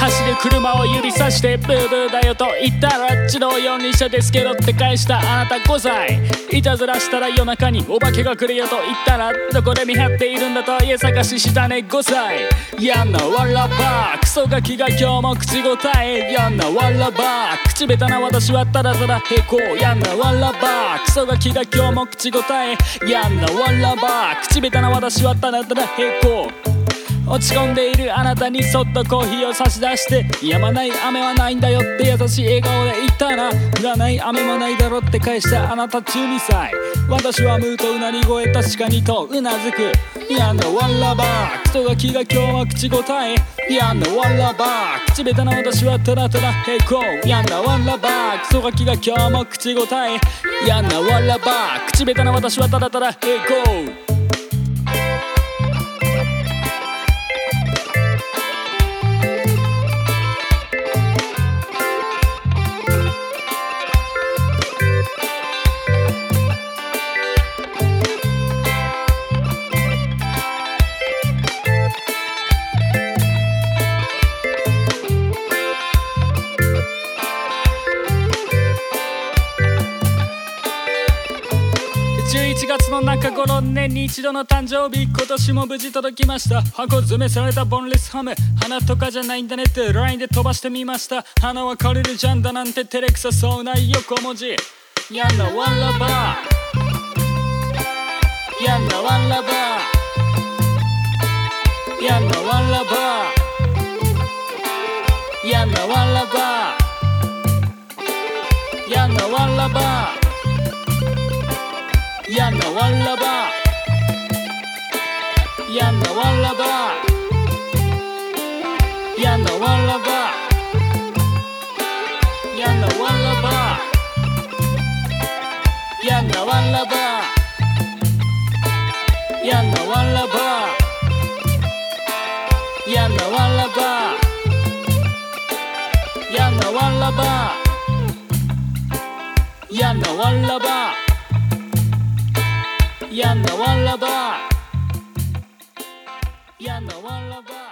走る車を指さしてブーブーだよと言ったら自動四輪車ですけどって返したあなた5歳。いたずらしたら夜中にお化けが来るよと言ったらどこで見張っているんだと家探ししたね5歳。やんなわらばクソガキが今日も口答え。やんなわらば口下手な私はただただ平行。やんなわらばクソガキが今日も口答え。やんなわらば口下手な私はただただ平行。落ち込んでいるあなたにそっとコーヒーを差し出して、止まない雨はないんだよって優しい笑顔で言ったら、降らない雨もないだろって返したあなた12歳。私はムーとうなり声確かにとうなずく。やんなわらばクソガキが今日は口答え。やんなわらば口下手な私はただただ平行。やんなわらばクソガキが今日も口答え。やんなわらば口下手な私はただただ平行。11月の中頃、年に一度の誕生日、今年も無事届きました。箱詰めされたボンレスハム、花とかじゃないんだねって LINE で飛ばしてみました。花は枯れるじゃんだなんて照れくさそうな横文字。やんなわらばやんなわらばやんなわらばやんなわらばやんなわらばやんなわらばやんなわらばやんなわらばやんなわらばやんなわらばやんなわらばやんなわらばやんなわらばやんなわらばやんなわらばやんなわらば